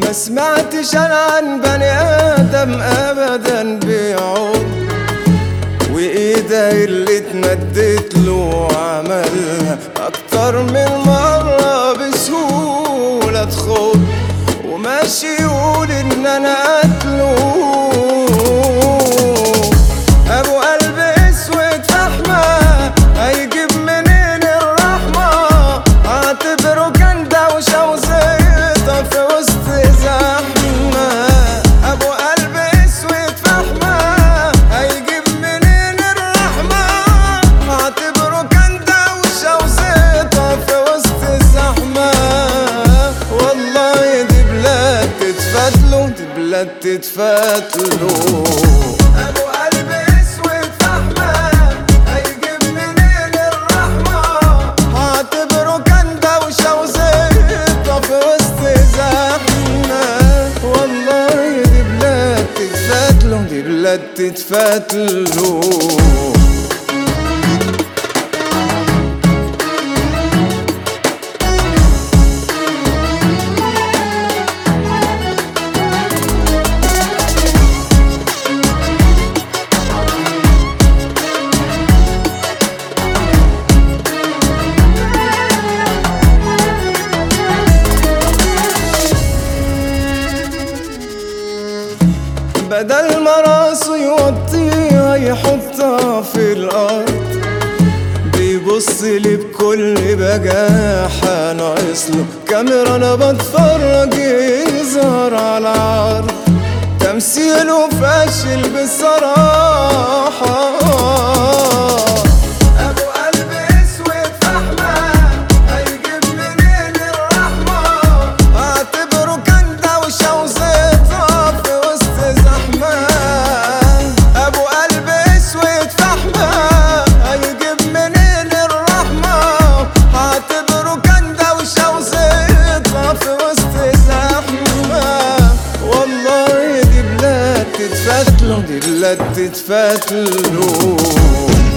ما سمعتش انا عن بني ادم ابدا بيعود وايده اللي اتمدت له عملها اكتر من مره بسهوله تخوض وماشي يقول ان انا قتله. ابو قلب اسود فحمه هيجيب منين الرحمه؟ اعتبره كان دوشه وزيطه في وسط زحمه. ابو قلب اسود فحمه هيجيب منين الرحمه؟ اعتبره كان دوشه وزيطه في وسط زحمه. والله دي بلاد تتفتلو، دي بلاد تتفتلو. ابو قلب اسود فحمه هيجيب منين الرحمه؟ اعتبره كان دوشه وزيطه في وسط زحمه. والله دي بلاد تتفتلو، دي بلاد تتفتلو. بدل ما راسه يوطيها يحطها في الارض بيبص لي بكل بجاحة ناقصله كاميرا انا بتفرج يظهر على عرض تمثيله فاشل بصراحة. دي بلاد تتفتلو.